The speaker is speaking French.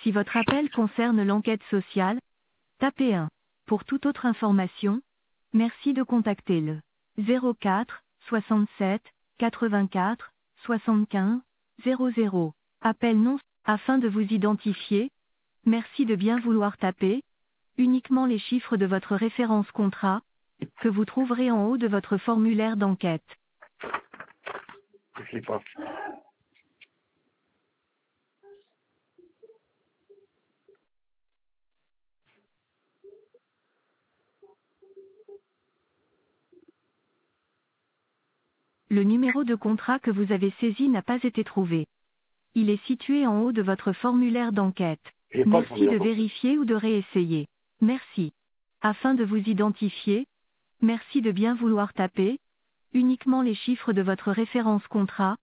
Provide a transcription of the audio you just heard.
Si votre appel concerne l'enquête sociale, tapez 1. Pour toute autre information, merci de contacter le 04 67 84 75 00. Appel non. Afin de vous identifier, merci de bien vouloir taper uniquement les chiffres de votre référence contrat, que vous trouverez en haut de votre formulaire d'enquête. Je sais pas. Le numéro de contrat que vous avez saisi n'a pas été trouvé. Il est situé en haut de votre formulaire d'enquête. J'ai pas le Merci formulaire de d'enquête. vérifier ou de réessayer. Merci. Afin de vous identifier, merci de bien vouloir taper uniquement les chiffres de votre référence contrat,